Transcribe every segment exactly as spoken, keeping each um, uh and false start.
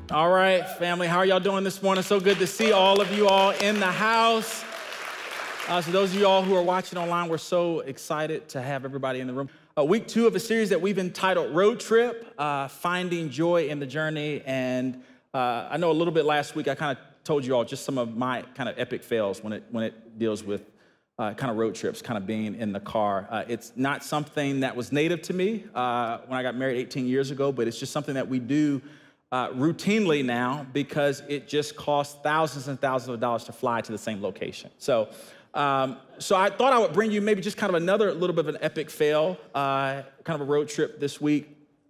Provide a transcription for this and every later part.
All right, family, how are y'all doing this morning? So good to see all of you all in the house. Uh, so those of you all who are watching online, we're so excited to have everybody in the room. Uh, week two of a series that we've entitled Road Trip, uh, Finding Joy in the Journey. And uh, I know a little bit last week, I kind of told you all just some of my kind of epic fails when it when it deals with uh, kind of road trips, kind of being in the car. Uh, it's not something that was native to me uh, when I got married eighteen years ago, but it's just something that we do Uh, routinely now because it just costs thousands and thousands of dollars to fly to the same location. So, um, so I thought I would bring you maybe just kind of another little bit of an epic fail, uh, kind of a road trip this week.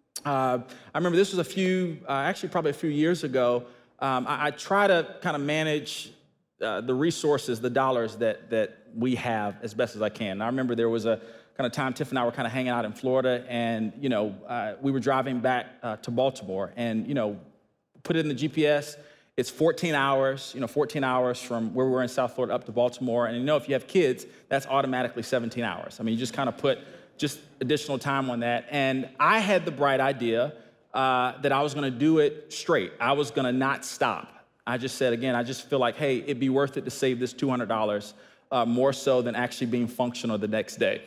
Uh, I remember this was a few, uh, actually probably a few years ago. Um, I, I try to kind of manage uh, the resources, the dollars that that we have as best as I can. And I remember there was a kind of time Tiff and I were kind of hanging out in Florida, and you know, uh, we were driving back uh, to Baltimore, and you know, put it in the G P S. It's fourteen hours, you know, fourteen hours from where we were in South Florida up to Baltimore, and you know, if you have kids, that's automatically seventeen hours. I mean, you just kind of put just additional time on that. And I had the bright idea uh, that I was going to do it straight. I was going to not stop. I just said again, I just feel like, hey, it'd be worth it to save this two hundred dollars uh, more so than actually being functional the next day.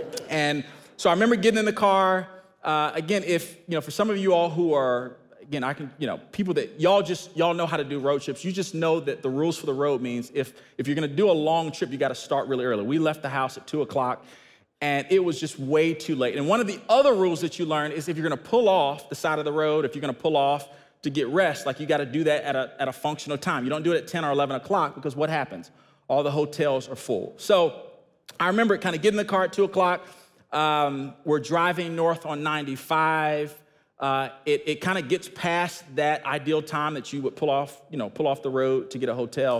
And so I remember getting in the car. Uh, again, if, you know, for some of you all who are, again, I can, you know, people that y'all just, y'all know how to do road trips. You just know that the rules for the road means if, if you're going to do a long trip, you got to start really early. We left the house at two o'clock and it was just way too late. And one of the other rules that you learn is if you're going to pull off the side of the road, if you're going to pull off to get rest, like you got to do that at a, at a functional time. You don't do it at ten or eleven o'clock because what happens? All the hotels are full. So I remember kind of getting in the car at two o'clock. Um, we're driving north on ninety-five. Uh, it it kind of gets past that ideal time that you would pull off, you know, pull off the road to get a hotel.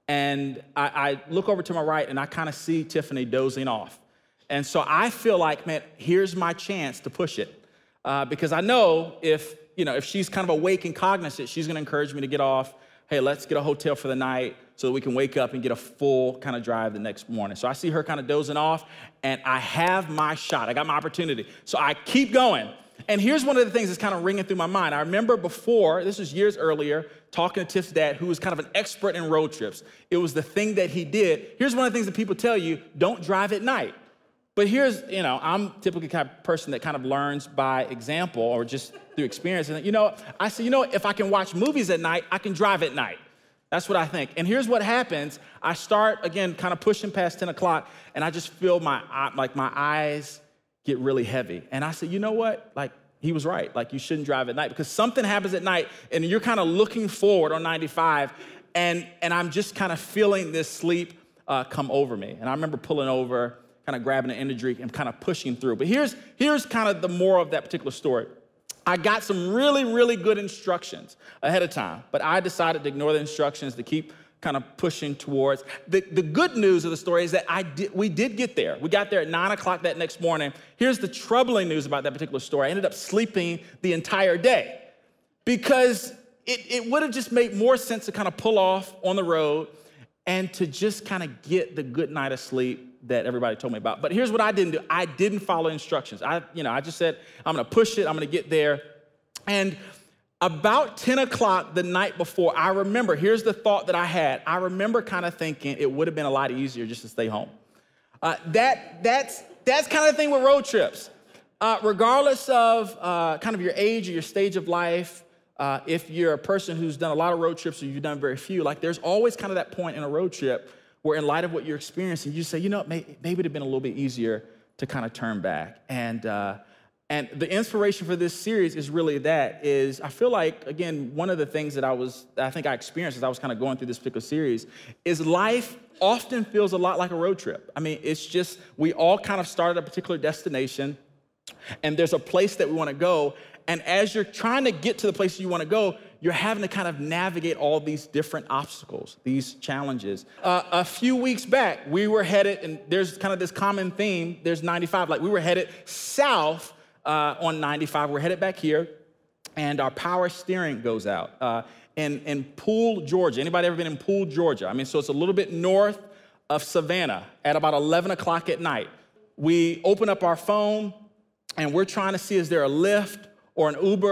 And I, I look over to my right and I kind of see Tiffany dozing off. And so I feel like, man, here's my chance to push it. Uh, because I know if, you know, if she's kind of awake and cognizant, she's going to encourage me to get off. Hey, let's get a hotel for the night so that we can wake up and get a full kind of drive the next morning. So I see her kind of dozing off, and I have my shot. I got my opportunity. So I keep going. And here's one of the things that's kind of ringing through my mind. I remember before, this was years earlier, talking to Tiff's dad, who was kind of an expert in road trips. It was the thing that he did. Here's one of the things that people tell you, don't drive at night. But here's, you know, I'm typically the kind of person that kind of learns by example or just through experience. And, you know, I say, you know, if I can watch movies at night, I can drive at night. That's what I think. And here's what happens. I start, again, kind of pushing past ten o'clock, and I just feel my, like my eyes get really heavy. And I said, you know what? Like, he was right. Like, you shouldn't drive at night because something happens at night, and you're kind of looking forward on ninety-five, and, and I'm just kind of feeling this sleep uh, come over me. And I remember pulling over, kind of grabbing an energy drink and kind of pushing through. But here's, here's kind of the moral of that particular story. I got some really, really good instructions ahead of time, but I decided to ignore the instructions to keep kind of pushing towards. The, the good news of the story is that I did, we did get there. We got there at nine o'clock that next morning. Here's the troubling news about that particular story. I ended up sleeping the entire day because it, it would have just made more sense to kind of pull off on the road and to just kind of get the good night of sleep that everybody told me about. But here's what I didn't do. I didn't follow instructions. I, you know, I just said, I'm gonna push it, I'm gonna get there. And about ten o'clock the night before, I remember, here's the thought that I had. I remember kind of thinking it would have been a lot easier just to stay home. Uh, that, that's, that's kind of the thing with road trips. Uh, regardless of uh, kind of your age or your stage of life, uh, if you're a person who's done a lot of road trips or you've done very few, like there's always kind of that point in a road trip where in light of what you're experiencing, you say, you know, maybe, maybe it'd have been a little bit easier to kind of turn back. And uh, and the inspiration for this series is really that, is I feel like, again, one of the things that I was, that I think I experienced as I was kind of going through this particular series is life often feels a lot like a road trip. I mean, it's just, we all kind of start at a particular destination and there's a place that we want to go. And as you're trying to get to the place you want to go, you're having to kind of navigate all these different obstacles, these challenges. Uh, a few weeks back, we were headed, and there's kind of this common theme, there's ninety-five, like we were headed south uh, on ninety-five. We're headed back here, and our power steering goes out. Uh, in, in Poole, Georgia. Anybody ever been in Poole, Georgia? I mean, so it's a little bit north of Savannah at about eleven o'clock at night. We open up our phone, and we're trying to see, is there a Lyft or an Uber?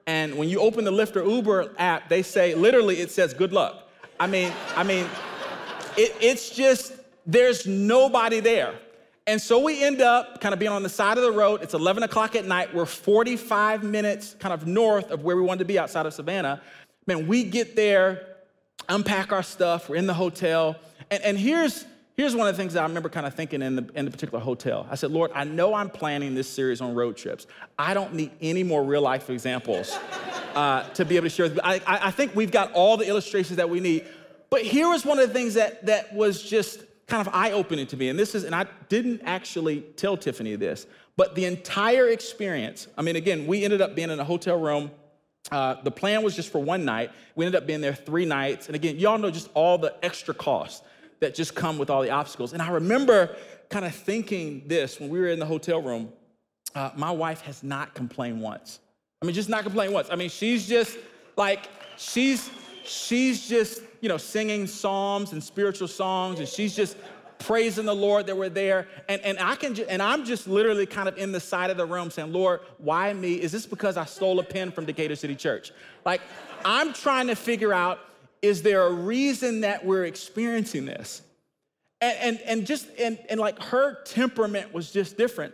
And when you open the Lyft or Uber app, they say, literally, it says, good luck. I mean, I mean, it, it's just, there's nobody there. And so we end up kind of being on the side of the road. It's eleven o'clock at night. We're forty-five minutes kind of north of where we wanted to be outside of Savannah. Man, we get there, unpack our stuff. We're in the hotel. And, and here's, here's one of the things that I remember kind of thinking in the, in the particular hotel. I said, Lord, I know I'm planning this series on road trips. I don't need any more real life examples uh, to be able to share with you. I, I think we've got all the illustrations that we need. But here was one of the things that, that was just kind of eye-opening to me, and this is, and I didn't actually tell Tiffany this, but the entire experience, I mean, again, we ended up being in a hotel room. Uh, the plan was just for one night. We ended up being there three nights, and again, y'all know just all the extra costs that just come with all the obstacles. And I remember kind of thinking this when we were in the hotel room, uh, my wife has not complained once. I mean, just not complained once. I mean, she's just like, she's, she's just, you know, singing psalms and spiritual songs, and she's just praising the Lord that we're there. And, and I can, ju- and I'm just literally kind of in the side of the room saying, Lord, why me? Is this because I stole a pen from Decatur City Church? Like, I'm trying to figure out, is there a reason that we're experiencing this? And, and, and just, and, and like her temperament was just different.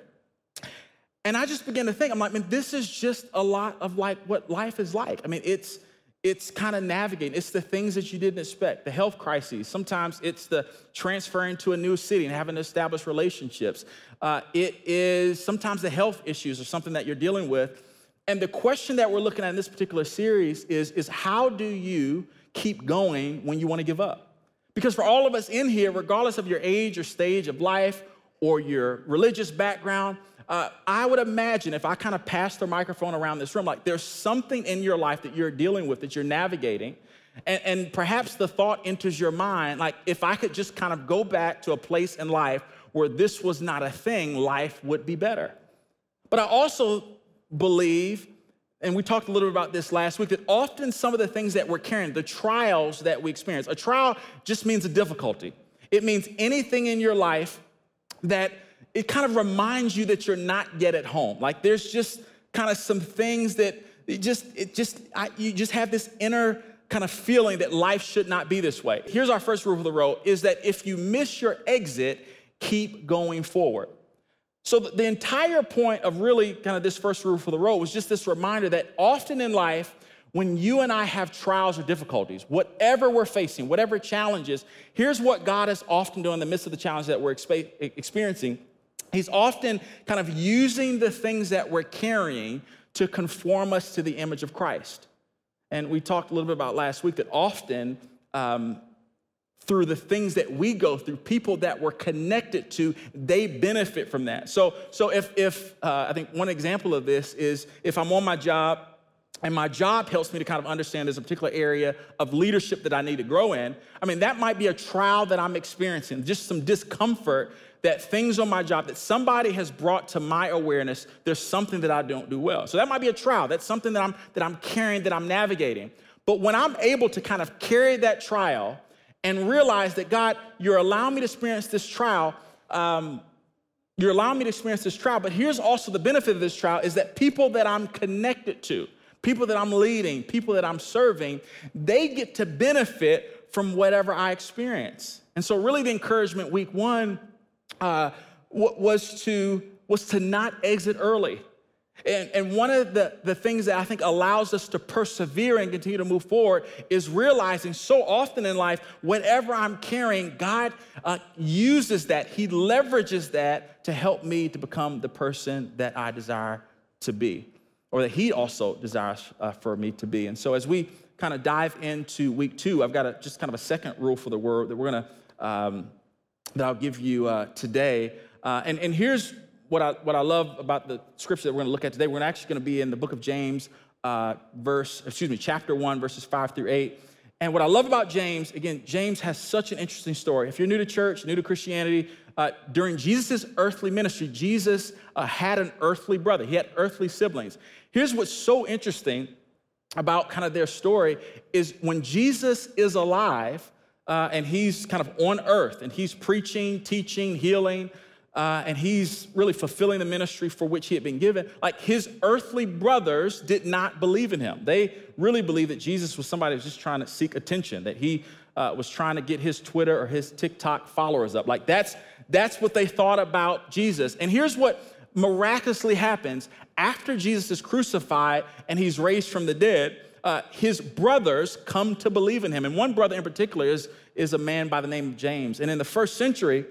And I just began to think, I'm like, man, this is just a lot of like what life is like. I mean, it's, It's kind of navigating. It's the things that you didn't expect, the health crises. Sometimes it's the transferring to a new city and having to establish relationships. Uh, it is sometimes the health issues or something that you're dealing with. And the question that we're looking at in this particular series is, is how do you keep going when you want to give up? Because for all of us in here, regardless of your age or stage of life or your religious background, Uh, I would imagine if I kind of pass the microphone around this room, like there's something in your life that you're dealing with, that you're navigating, and, and perhaps the thought enters your mind, like if I could just kind of go back to a place in life where this was not a thing, life would be better. But I also believe, and we talked a little bit about this last week, that often some of the things that we're carrying, the trials that we experience, a trial just means a difficulty. It means anything in your life that it kind of reminds you that you're not yet at home. Like there's just kind of some things that it just, it just, I, you just have this inner kind of feeling that life should not be this way. Here's our first rule of the road, is that if you miss your exit, keep going forward. So the, the entire point of really kind of this first rule for the road was just this reminder that often in life, when you and I have trials or difficulties, whatever we're facing, whatever challenges, here's what God is often doing in the midst of the challenge that we're expe- experiencing. He's often kind of using the things that we're carrying to conform us to the image of Christ. And we talked a little bit about last week that often um, through the things that we go through, people that we're connected to, they benefit from that. So, so if, if uh, I think one example of this is if I'm on my job, and my job helps me to kind of understand there's a particular area of leadership that I need to grow in. I mean, that might be a trial that I'm experiencing, just some discomfort that things on my job that somebody has brought to my awareness, there's something that I don't do well. So that might be a trial. That's something that I'm, that I'm carrying, that I'm navigating. But when I'm able to kind of carry that trial and realize that, God, you're allowing me to experience this trial, um, you're allowing me to experience this trial, but here's also the benefit of this trial is that people that I'm connected to, people that I'm leading, people that I'm serving, they get to benefit from whatever I experience. And so really the encouragement week one uh, was to was to not exit early. And, and one of the, the things that I think allows us to persevere and continue to move forward is realizing so often in life, whatever I'm carrying, God uh, uses that. He leverages that to help me to become the person that I desire to be, or that he also desires uh, for me to be. And so as we kind of dive into week two, I've got a, just kind of a second rule for the word that we're gonna, um, that I'll give you uh, today. Uh, and, and here's what I, what I love about the scripture that we're gonna look at today. We're actually gonna be in the book of James, uh, verse, excuse me, chapter one, verses five through eight. And what I love about James, again, James has such an interesting story. If you're new to church, new to Christianity, uh, during Jesus' earthly ministry, Jesus uh, had an earthly brother. He had earthly siblings. Here's what's so interesting about kind of their story is when Jesus is alive uh, and he's kind of on earth and he's preaching, teaching, healing, uh, and he's really fulfilling the ministry for which he had been given. Like, his earthly brothers did not believe in him. They really believed that Jesus was somebody who was just trying to seek attention, that he uh, was trying to get his Twitter or his TikTok followers up. Like, that's, that's what they thought about Jesus. And here's what miraculously happens. After Jesus is crucified and he's raised from the dead, uh, his brothers come to believe in him. And one brother in particular is, is a man by the name of James. And in the first century,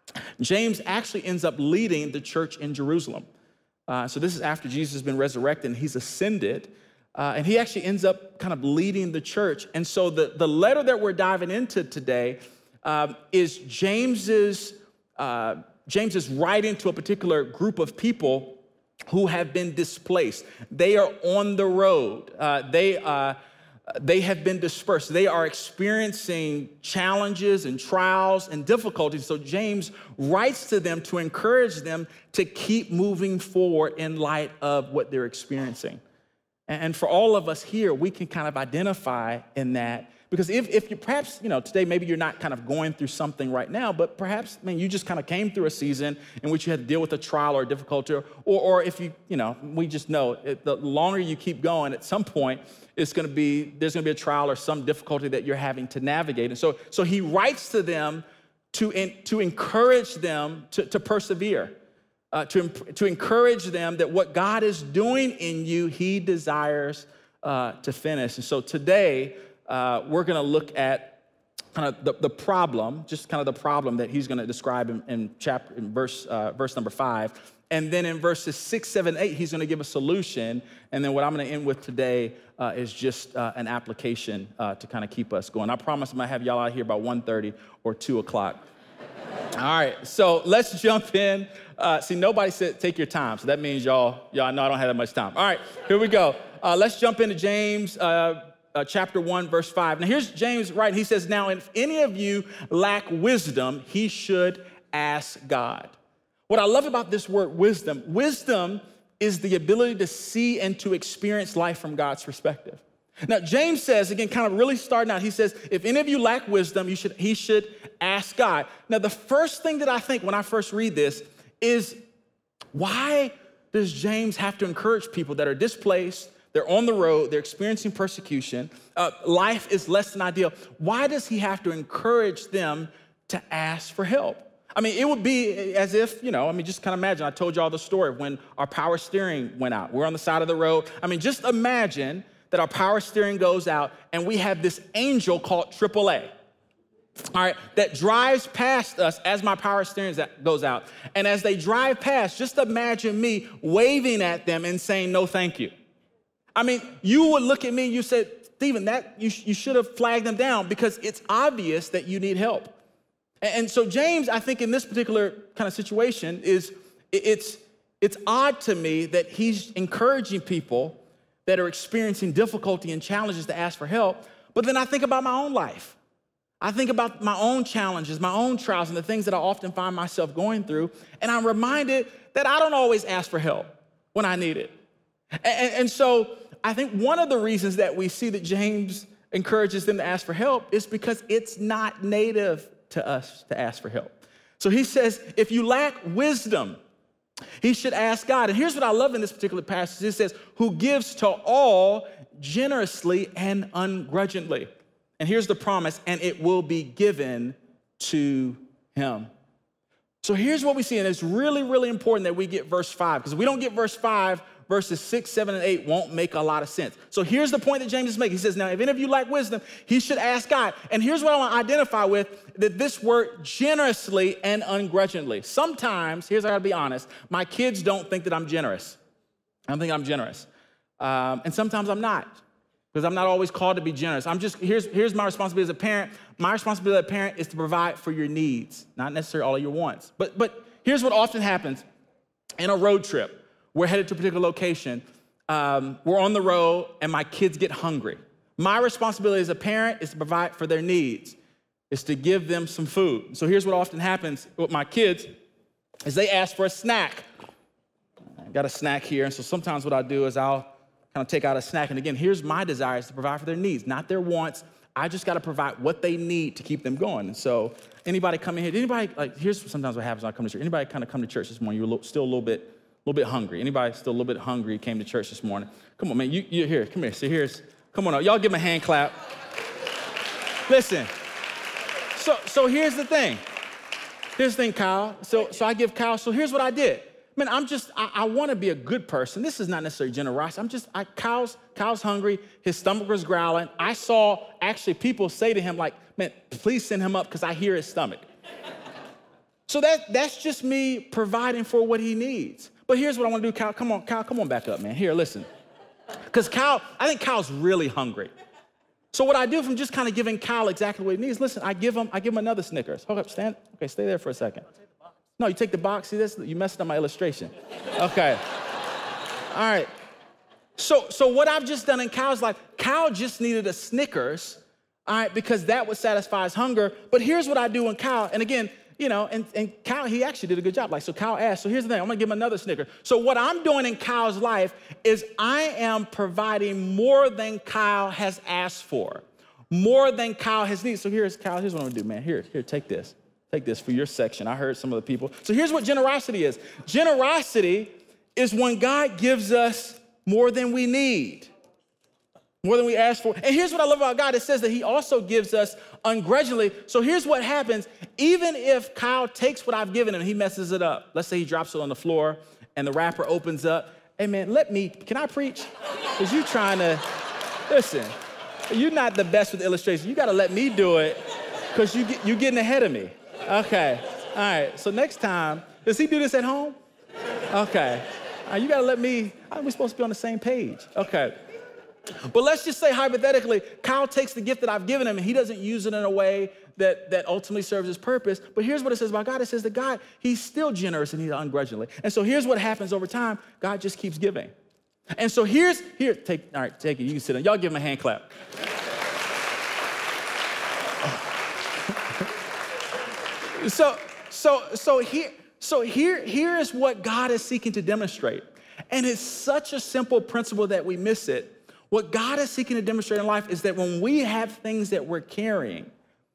James actually ends up leading the church in Jerusalem. Uh, so this is after Jesus has been resurrected and he's ascended. Uh, and he actually ends up kind of leading the church. And so the, the letter that we're diving into today um, is James's, uh, James is writing to a particular group of people who have been displaced. They are on the road. Uh, they, uh, they have been dispersed. They are experiencing challenges and trials and difficulties. So James writes to them to encourage them to keep moving forward in light of what they're experiencing. And for all of us here, we can kind of identify in that. Because if, if you perhaps, you know, today maybe you're not kind of going through something right now, but perhaps, I mean, you just kind of came through a season in which you had to deal with a trial or a difficulty, or, or if you, you know, we just know it, the longer you keep going, at some point, it's going to be, there's going to be a trial or some difficulty that you're having to navigate. And so, so he writes to them to, in, to encourage them to, to persevere. Uh, to, to encourage them that what God is doing in you, he desires uh, to finish. And so today, uh, we're going to look at kind of the, the problem, just kind of the problem that he's going to describe in, in chapter, in verse, uh, verse number five. And then in verses six, seven, eight, he's going to give a solution. And then what I'm going to end with today uh, is just uh, an application uh, to kind of keep us going. I promise I'm going to have y'all out here by one thirty or two o'clock. All right, so let's jump in. Uh, see, nobody said take your time, so that means y'all, y'all know I don't have that much time. All right, here we go. Uh, let's jump into James uh, uh, chapter one, verse five. Now here's James writing. He says, now if any of you lack wisdom, he should ask God. What I love about this word wisdom, wisdom is the ability to see and to experience life from God's perspective. Now, James says, again, kind of really starting out, he says, if any of you lack wisdom, you should, he should ask God. Now, the first thing that I think when I first read this is, why does James have to encourage people that are displaced, they're on the road, they're experiencing persecution, uh, life is less than ideal? Why does he have to encourage them to ask for help? I mean, it would be as if, you know, I mean, just kind of imagine, I told y'all the story of when our power steering went out. We're on the side of the road. I mean, just imagine that our power steering goes out and we have this angel called triple A, all right, that drives past us as my power steering goes out. And as they drive past, just imagine me waving at them and saying, no, thank you. I mean, you would look at me and you said, Stephen, that you, you should have flagged them down because it's obvious that you need help. And, and so James, I think in this particular kind of situation is, it's, it's odd to me that he's encouraging people that are experiencing difficulty and challenges to ask for help. But then I think about my own life. I think about my own challenges, my own trials, and the things that I often find myself going through. And I'm reminded that I don't always ask for help when I need it. And, and, and so I think one of the reasons that we see that James encourages them to ask for help is because it's not native to us to ask for help. So he says, if you lack wisdom, he should ask God. And here's what I love in this particular passage. It says, who gives to all generously and ungrudgingly. And here's the promise, and it will be given to him. So here's what we see, and it's really, really important that we get verse five, because if we don't get verse five, verses six, seven, and eight won't make a lot of sense. So here's the point that James is making. He says, now, if any of you lack wisdom, he should ask God. And here's what I want to identify with, that this word generously and ungrudgingly. Sometimes, here's I gotta be honest, my kids don't think that I'm generous. I don't think I'm generous. Um, and sometimes I'm not, because I'm not always called to be generous. I'm just, here's, here's my responsibility as a parent. My responsibility as a parent is to provide for your needs, not necessarily all of your wants. But, but here's what often happens in a road trip. We're headed to a particular location. Um, we're on the road, and my kids get hungry. My responsibility as a parent is to provide for their needs, is to give them some food. So here's what often happens with my kids is they ask for a snack. I got a snack here, and so sometimes what I do is I'll kind of take out a snack. And again, here's my desire is to provide for their needs, not their wants. I just got to provide what they need to keep them going. And so anybody come in here, anybody, like, here's sometimes what happens when I come to church. Anybody kind of come to church this morning, you're a little, still a little bit, a little bit hungry. Anybody still a little bit hungry came to church this morning? Come on, man, you, you're here, come here. So here's, come on, y'all give him a hand clap. Listen, so so here's the thing. Here's the thing, Kyle. So so I give Kyle, so here's what I did. Man, I'm just, I, I want to be a good person. This is not necessarily generosity. I'm just, I, Kyle's, Kyle's hungry. His stomach was growling. I saw actually people say to him like, man, please send him up because I hear his stomach. So that that's just me providing for what he needs. But here's what I want to do, Kyle. Come on, Kyle, come on back up, man. Here, listen. Because Kyle, I think Kyle's really hungry. So what I do from just kind of giving Kyle exactly what he needs, listen, I give him, I give him another Snickers. Hold up, stand, okay, stay there for a second. No, you take the box, see this, you messed up my illustration. Okay, all right. So, so what I've just done in Kyle's life, Kyle just needed a Snickers, all right, because that would satisfy his hunger. But here's what I do in Kyle, and again, you know, and, and Kyle, he actually did a good job. Like, so Kyle asked, so here's the thing, I'm gonna give him another Snicker. So what I'm doing in Kyle's life is I am providing more than Kyle has asked for, more than Kyle has needed. So here's Kyle, here's what I'm gonna do, man. Here, here, take this. Take this for your section. I heard some of the people. So here's what generosity is. Generosity is when God gives us more than we need, more than we ask for. And here's what I love about God. It says that he also gives us ungrudgingly. So here's what happens. Even if Kyle takes what I've given him, he messes it up. Let's say he drops it on the floor and the wrapper opens up. Hey man, let me, can I preach? Because you trying to, listen, you're not the best with illustrations. You got to let me do it because you get, you're getting ahead of me. Okay, all right. So next time, does he do this at home? Okay, uh, you got to let me, we're supposed to be on the same page. Okay. But let's just say hypothetically, Kyle takes the gift that I've given him and he doesn't use it in a way that, that ultimately serves his purpose. But here's what it says about God. It says that God, he's still generous and he's ungrudgingly. And so here's what happens over time. God just keeps giving. And so here's, here, take, all right, take it. You can sit down. Y'all give him a hand clap. so, so, so here, so here, here is what God is seeking to demonstrate. And it's such a simple principle that we miss it. What God is seeking to demonstrate in life is that when we have things that we're carrying,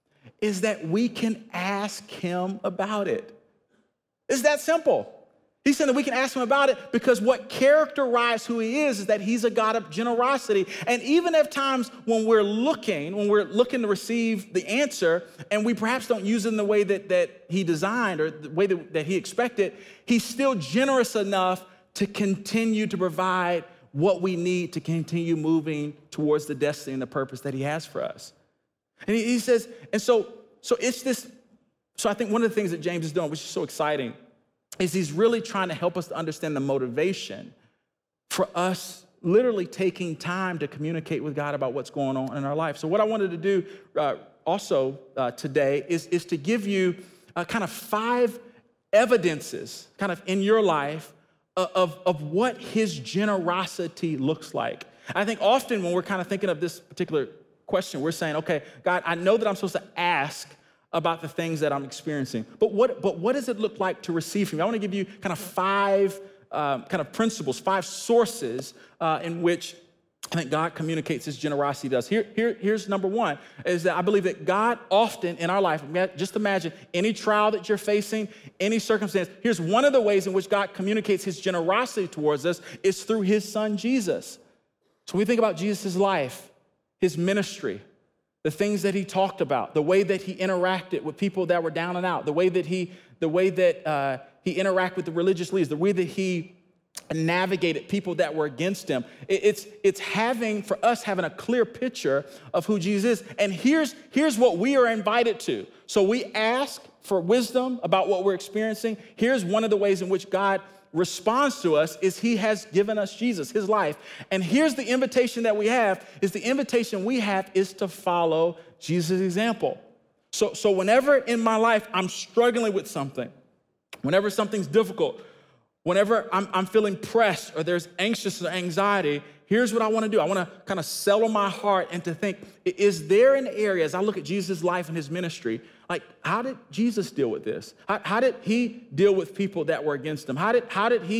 is that we can ask him about it. It's that simple. He's saying that we can ask him about it because what characterizes who he is is that he's a God of generosity. And even at times when we're looking, when we're looking to receive the answer and we perhaps don't use it in the way that, that he designed or the way that, that he expected, he's still generous enough to continue to provide what we need to continue moving towards the destiny and the purpose that he has for us. And he, he says, and so, so it's this, so I think one of the things that James is doing, which is so exciting, is he's really trying to help us to understand the motivation for us literally taking time to communicate with God about what's going on in our life. So what I wanted to do uh, also uh, today is, is to give you uh, kind of five evidences kind of in your life Of, of what his generosity looks like. I think often when we're kind of thinking of this particular question, we're saying, okay, God, I know that I'm supposed to ask about the things that I'm experiencing, but what, but what does it look like to receive from you? I want to give you kind of five um, kind of principles, five sources uh, in which I think God communicates his generosity to us. Here, here, here's number one, is that I believe that God often in our life, just imagine any trial that you're facing, any circumstance, here's one of the ways in which God communicates his generosity towards us is through his son, Jesus. So when we think about Jesus' life, his ministry, the things that he talked about, the way that he interacted with people that were down and out, the way that he, the way that uh, he interacted with the religious leaders, the way that he navigated people that were against him. It's, it's having, for us, having a clear picture of who Jesus is. And here's, here's what we are invited to. So we ask for wisdom about what we're experiencing. Here's one of the ways in which God responds to us is he has given us Jesus, his life. And here's the invitation that we have, is the invitation we have is to follow Jesus' example. So, so whenever in my life I'm struggling with something, whenever something's difficult, whenever I'm, I'm feeling pressed or there's anxiousness or anxiety, here's what I want to do. I want to kind of settle my heart and to think, is there an area, as I look at Jesus' life and his ministry, like how did Jesus deal with this? How, how did he deal with people that were against him? How did, how did he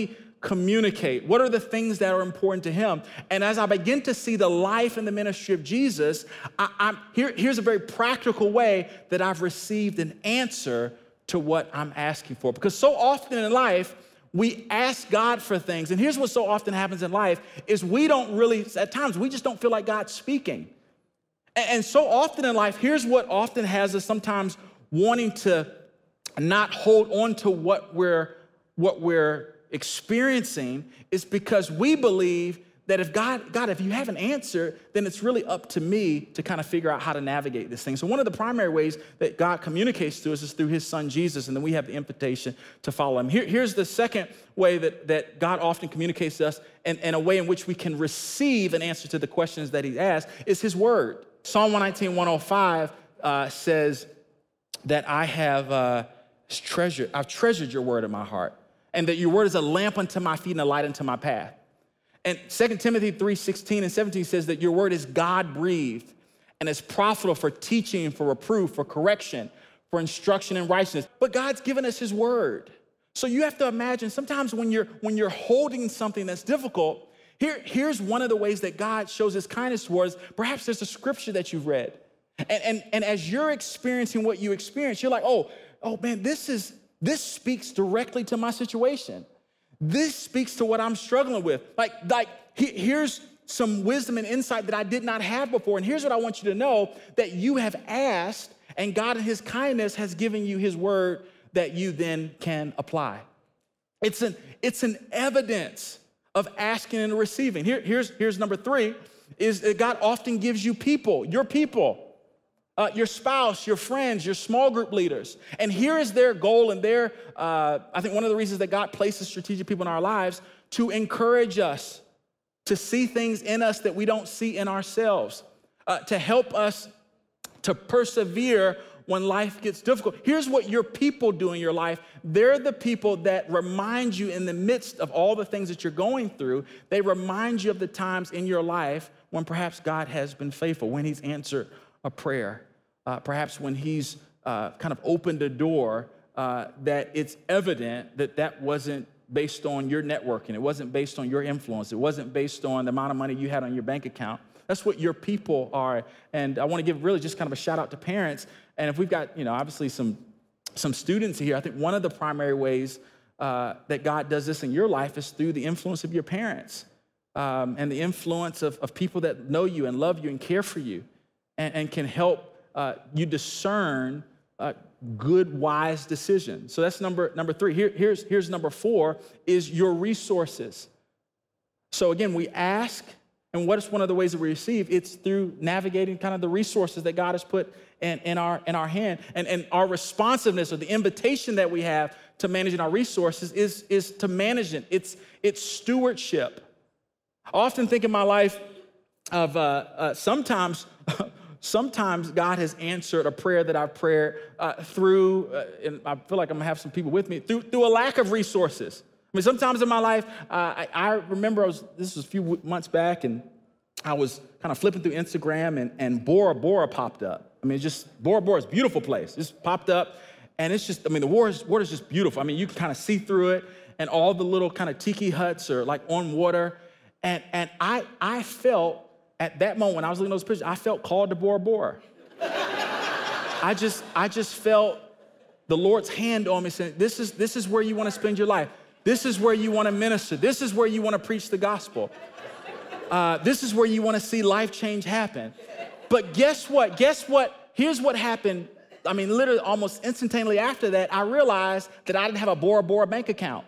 communicate? What are the things that are important to him? And as I begin to see the life and the ministry of Jesus, I, I'm, here, here's a very practical way that I've received an answer to what I'm asking for. Because so often in life, we ask God for things. And here's what so often happens in life is we don't really, at times, we just don't feel like God's speaking. And, and so often in life, here's what often has us sometimes wanting to not hold on to what we're, what we're experiencing is because we believe that if God, God, if you have an answer, then it's really up to me to kind of figure out how to navigate this thing. So one of the primary ways that God communicates to us is through his son, Jesus, and then we have the invitation to follow him. Here, here's the second way that, that God often communicates to us, and, and a way in which we can receive an answer to the questions that he asks is his word. Psalm one nineteen, one oh five uh, says that I have uh, treasured, I've treasured your word in my heart, and that your word is a lamp unto my feet and a light unto my path. And Second Timothy three sixteen and seventeen says that your word is God-breathed and is profitable for teaching, for reproof, for correction, for instruction in righteousness. But God's given us his word. So you have to imagine sometimes when you're, when you're holding something that's difficult, here, here's one of the ways that God shows his kindness towards. Perhaps there's a scripture that you've read. And, and, and as you're experiencing what you experience, you're like, oh, oh man, this is this speaks directly to my situation. This speaks to what I'm struggling with. Like, like he, here's some wisdom and insight that I did not have before. And here's what I want you to know, that you have asked, and God in his kindness has given you his word that you then can apply. It's an, it's an evidence of asking and receiving. Here, here's, here's number three, is that God often gives you people, your people. Uh, your spouse, your friends, your small group leaders. And here is their goal and their, uh, I think one of the reasons that God places strategic people in our lives to encourage us, to see things in us that we don't see in ourselves, uh, to help us to persevere when life gets difficult. Here's what your people do in your life. They're the people that remind you in the midst of all the things that you're going through, they remind you of the times in your life when perhaps God has been faithful, when he's answered a prayer, uh, perhaps when he's uh, kind of opened a door uh, that it's evident that that wasn't based on your networking. It wasn't based on your influence. It wasn't based on the amount of money you had on your bank account. That's what your people are. And I want to give really just kind of a shout out to parents. And if we've got, you know, obviously some, some students here, I think one of the primary ways uh, that God does this in your life is through the influence of your parents um, and the influence of, of people that know you and love you and care for you. And, and can help uh, you discern uh, good, wise decisions. So that's number number three. Here, here's, here's number four, is your resources. So again, we ask, and what is one of the ways that we receive? It's through navigating kind of the resources that God has put in, in, our, in our hand. And, and our responsiveness, or the invitation that we have to managing our resources is, is to manage it. It's, it's stewardship. I often think in my life of uh, uh, sometimes... Sometimes God has answered a prayer that I've prayed uh, through, uh, and I feel like I'm gonna have some people with me, through, through a lack of resources. I mean, sometimes in my life, uh, I, I remember I was, this was a few months back, and I was kind of flipping through Instagram, and, and Bora Bora popped up. I mean, just, Bora Bora is a beautiful place. Just popped up, and it's just, I mean, the water is just beautiful. I mean, you can kind of see through it, and all the little kind of tiki huts are like on water, and, and I, I felt, at that moment, when I was looking at those pictures, I felt called to Bora Bora. I just, I just felt the Lord's hand on me saying, this is, this is where you want to spend your life. This is where you want to minister. This is where you want to preach the gospel. Uh, this is where you want to see life change happen. But guess what? Guess what? Here's what happened. I mean, literally almost instantaneously after that, I realized that I didn't have a Bora Bora bank account.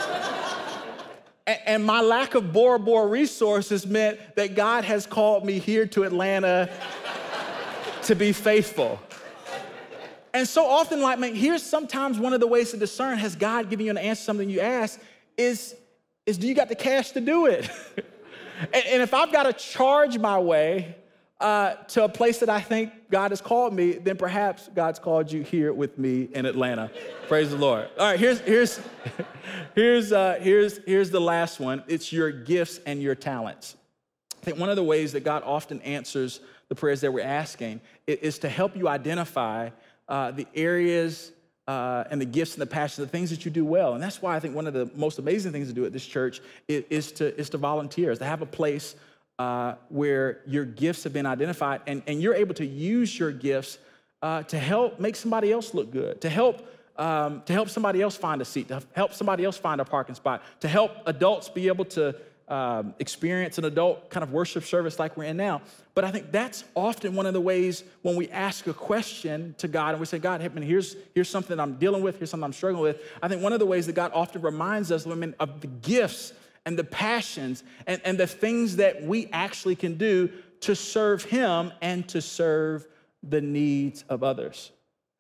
And my lack of Bora Bora resources meant that God has called me here to Atlanta to be faithful. And so often, like, man, here's sometimes one of the ways to discern, has God given you an answer to something you asked, is, is do you got the cash to do it? and, and if I've got to charge my way uh, to a place that I think God has called me, then perhaps God's called you here with me in Atlanta. Praise the Lord. All right, here's, here's, here's, uh, here's, here's the last one. It's your gifts and your talents. I think one of the ways that God often answers the prayers that we're asking is to help you identify uh, the areas uh, and the gifts and the passion, the things that you do well. And that's why I think one of the most amazing things to do at this church is, is to is to volunteer, is to have a place uh, where your gifts have been identified and, and you're able to use your gifts uh, to help make somebody else look good, to help um, to help somebody else find a seat, to help somebody else find a parking spot, to help adults be able to um, experience an adult kind of worship service like we're in now. But I think that's often one of the ways when we ask a question to God and we say, God, here's, here's something I'm dealing with, here's something I'm struggling with. I think one of the ways that God often reminds us, women, of the gifts and the passions and, and the things that we actually can do to serve him and to serve the needs of others.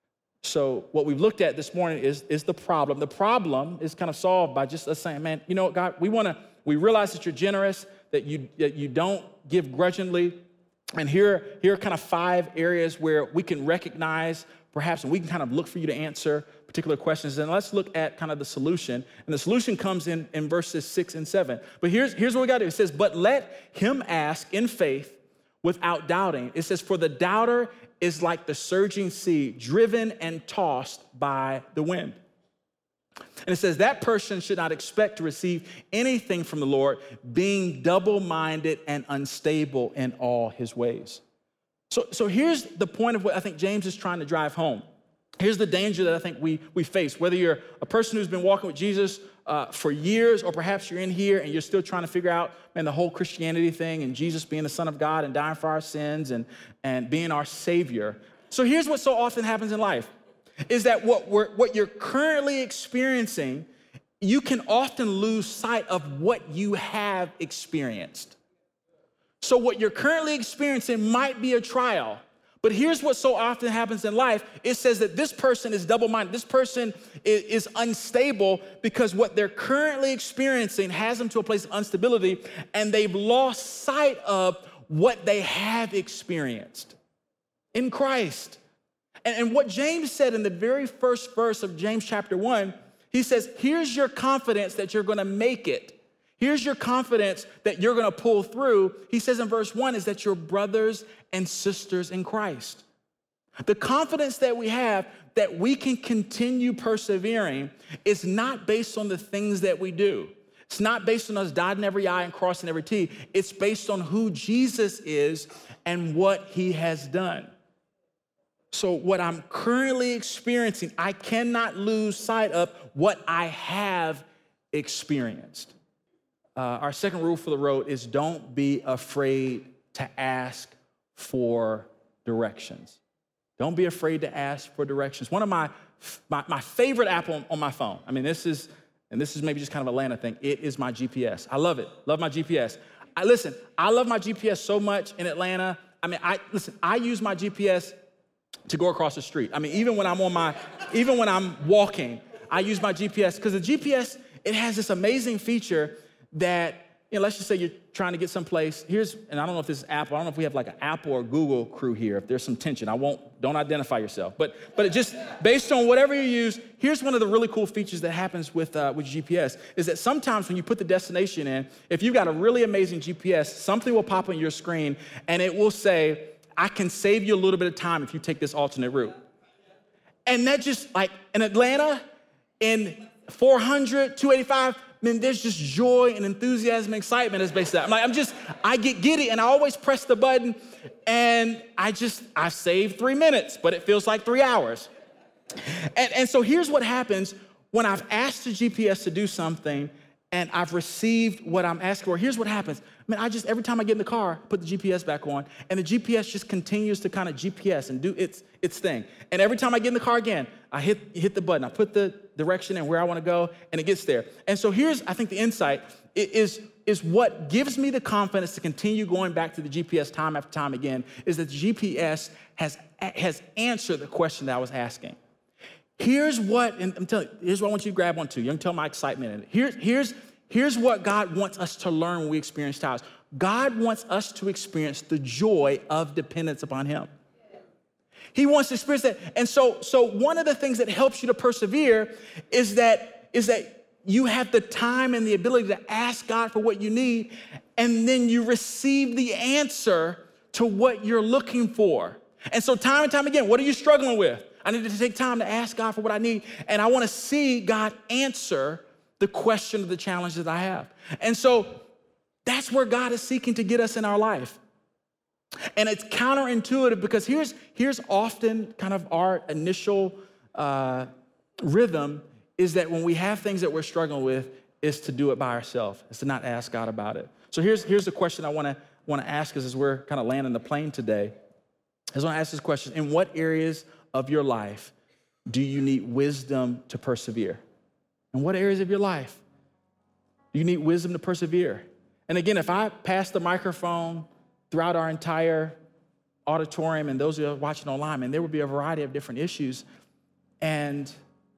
So what we've looked at this morning is, is the problem. The problem is kind of solved by just us saying, man, you know what, God, we want to, we realize that you're generous, that you, that you don't give grudgingly. And here, here are kind of five areas where we can recognize perhaps, and we can kind of look for you to answer particular questions. And let's look at kind of the solution. And the solution comes in, in verses six and seven. But here's, here's what we got to do. It says, but let him ask in faith without doubting. It says, for the doubter is like the surging sea, driven and tossed by the wind. And it says that person should not expect to receive anything from the Lord, being double-minded and unstable in all his ways. So, so here's the point of what I think James is trying to drive home. Here's the danger that I think we, we face, whether you're a person who's been walking with Jesus uh, for years, or perhaps you're in here and you're still trying to figure out, man, the whole Christianity thing and Jesus being the Son of God and dying for our sins and, and being our Savior. So here's what so often happens in life, is that what, we're, what you're currently experiencing, you can often lose sight of what you have experienced. So what you're currently experiencing might be a trial, but here's what so often happens in life. It says that this person is double-minded. This person is, is unstable because what they're currently experiencing has them to a place of instability, and they've lost sight of what they have experienced in Christ. And, and what James said in the very first verse of James chapter one, he says, here's your confidence that you're going to make it. Here's your confidence that you're going to pull through. He says in verse one is that you're brothers and sisters in Christ. The confidence that we have that we can continue persevering is not based on the things that we do. It's not based on us dotting every I and crossing every T. It's based on who Jesus is and what he has done. So what I'm currently experiencing, I cannot lose sight of what I have experienced. Uh, our second rule for the road is don't be afraid to ask for directions. Don't be afraid to ask for directions. One of my, my, my favorite app on, on my phone, I mean, this is, and this is maybe just kind of a Atlanta thing, it is my G P S. I love it, love my G P S. I, listen, I love my G P S so much in Atlanta. I mean, I listen, I use my G P S to go across the street. I mean, even when I'm on my, even when I'm walking, I use my G P S because the G P S, it has this amazing feature that, you know, let's just say you're trying to get someplace. Here's, and I don't know if this is Apple. I don't know if we have like an Apple or Google crew here. If there's some tension, I won't, don't identify yourself. But but it just, based on whatever you use, here's one of the really cool features that happens with, uh, with G P S, is that sometimes when you put the destination in, if you've got a really amazing G P S, something will pop on your screen and it will say, I can save you a little bit of time if you take this alternate route. And that just, like, in Atlanta, in four hundred, two eighty-five, man, there's just joy and enthusiasm and excitement as based on that. I'm like, I'm just, I get giddy and I always press the button and I just, I save three minutes, but it feels like three hours. And, and so here's what happens when I've asked the G P S to do something and I've received what I'm asking for. Here's what happens. I mean, I just, every time I get in the car, put the G P S back on, and the G P S just continues to kind of G P S and do its its thing. And every time I get in the car again, I hit hit the button, I put the direction and where I want to go, and it gets there. And so here's, I think, the insight is, is what gives me the confidence to continue going back to the G P S time after time again, is that the G P S has, has answered the question that I was asking. Here's what, and I'm telling you, here's what I want you to grab onto. You can tell my excitement in it. Here, here's, here's what God wants us to learn when we experience trials. God wants us to experience the joy of dependence upon him. He wants to experience that. And so, so one of the things that helps you to persevere is that, is that you have the time and the ability to ask God for what you need, and then you receive the answer to what you're looking for. And so time and time again, what are you struggling with? I need to take time to ask God for what I need. And I want to see God answer the question of the challenge that I have. And so that's where God is seeking to get us in our life. And it's counterintuitive because here's, here's often kind of our initial uh, rhythm is that when we have things that we're struggling with, is to do it by ourselves, is to not ask God about it. So here's, here's the question I want to want to ask us as we're kind of landing the plane today. I just want to ask this question. In what areas of your life do you need wisdom to persevere? In what areas of your life do you need wisdom to persevere? And again, if I pass the microphone throughout our entire auditorium and those who are watching online, and there would be a variety of different issues. And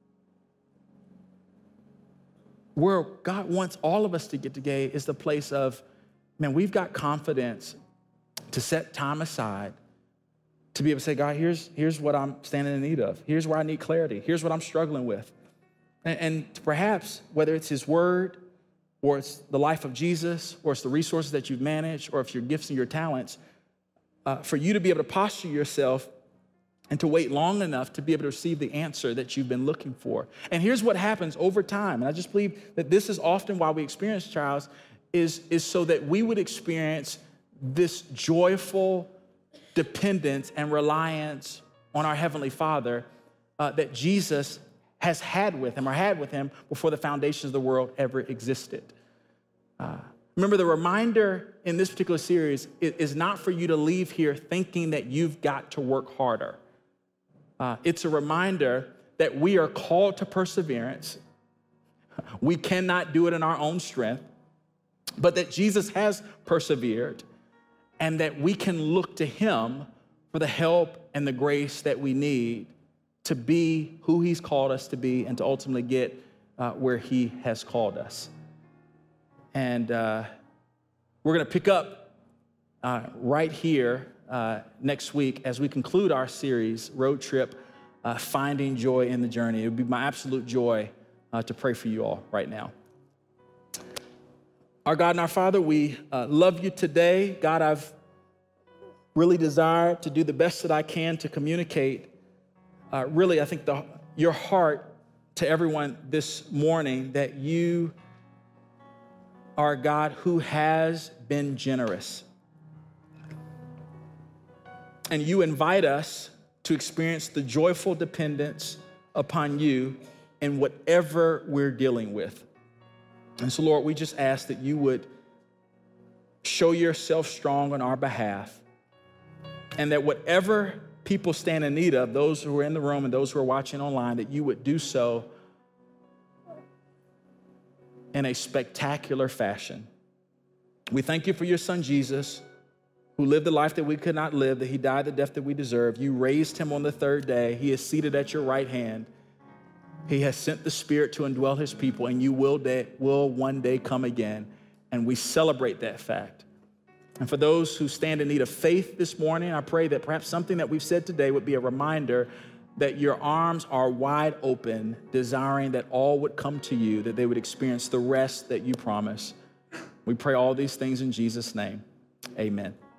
where God wants all of us to get together is the place of, man, we've got confidence to set time aside to be able to say, God, here's, here's what I'm standing in need of. Here's where I need clarity. Here's what I'm struggling with. And, and perhaps whether it's his word or it's the life of Jesus or it's the resources that you've managed or if your gifts and your talents, uh, for you to be able to posture yourself and to wait long enough to be able to receive the answer that you've been looking for. And here's what happens over time. And I just believe that this is often why we experience trials is, is so that we would experience this joyful dependence and reliance on our Heavenly Father uh, that Jesus has had with him or had with him before the foundations of the world ever existed. Uh, remember, the reminder in this particular series is, is not for you to leave here thinking that you've got to work harder. Uh, it's a reminder that we are called to perseverance. We cannot do it in our own strength, but that Jesus has persevered and that we can look to him for the help and the grace that we need to be who he's called us to be and to ultimately get uh, where he has called us. And uh, we're going to pick up uh, right here uh, next week as we conclude our series, Road Trip, uh, Finding Joy in the Journey. It would be my absolute joy uh, to pray for you all right now. Our God and our Father, we uh, love you today. God, I've really desired to do the best that I can to communicate Uh, really, I think the, your heart to everyone this morning that you are a God who has been generous. And you invite us to experience the joyful dependence upon you in whatever we're dealing with. And so, Lord, we just ask that you would show yourself strong on our behalf and that whatever people stand in need of, those who are in the room and those who are watching online, that you would do so in a spectacular fashion. We thank you for your son, Jesus, who lived the life that we could not live, that he died the death that we deserve. You raised him on the third day. He is seated at your right hand. He has sent the Spirit to indwell his people, and you will, day, will one day come again. And we celebrate that fact. And for those who stand in need of faith this morning, I pray that perhaps something that we've said today would be a reminder that your arms are wide open, desiring that all would come to you, that they would experience the rest that you promise. We pray all these things in Jesus' name. Amen.